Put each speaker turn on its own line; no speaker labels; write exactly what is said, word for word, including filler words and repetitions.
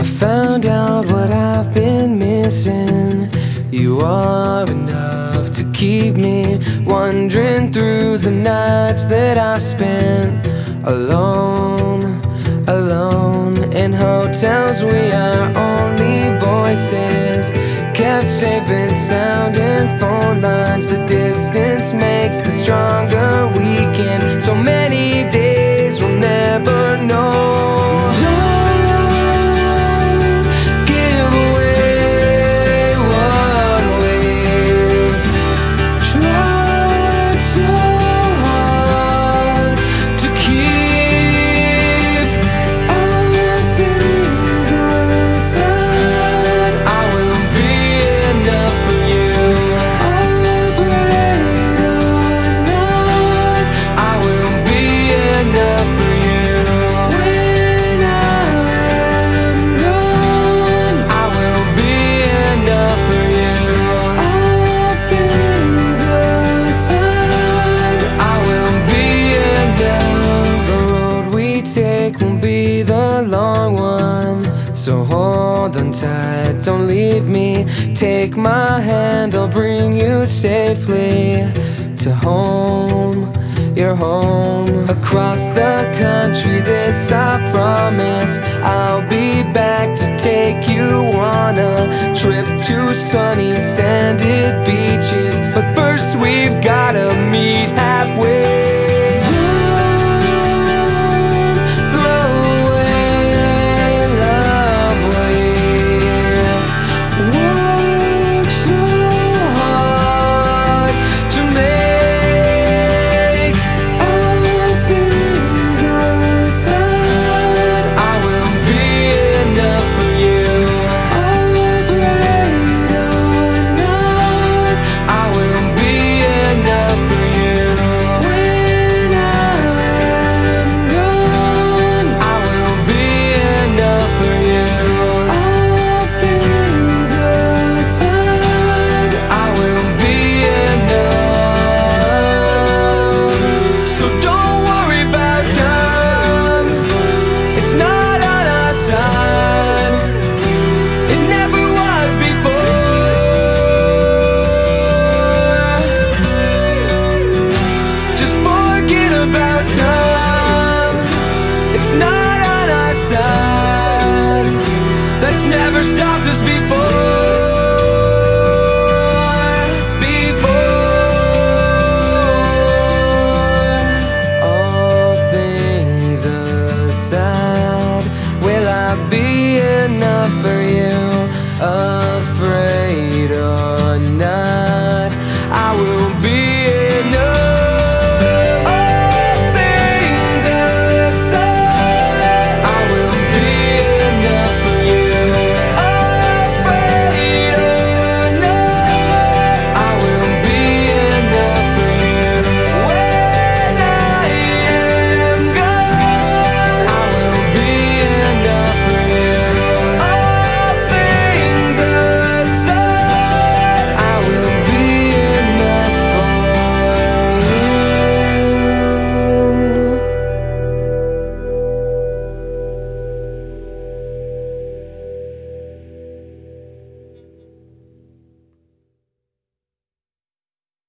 Found out what I've been missing. You are enough to keep me wandering through the nights that I've spent alone, alone in hotels. We are only voices kept safe and sound in phone lines. The distance makes the stronger weekend. So many days we'll never know. Take won't be the long one, so hold on tight, don't leave me. Take my hand, I'll bring you safely to home, your home. Across the country, this I promise. I'll be back to take you on a trip to sunny, sanded beaches. But first we've gotta meet halfway. That's never stopped us before, before. All things aside, will I be enough for you? Uh,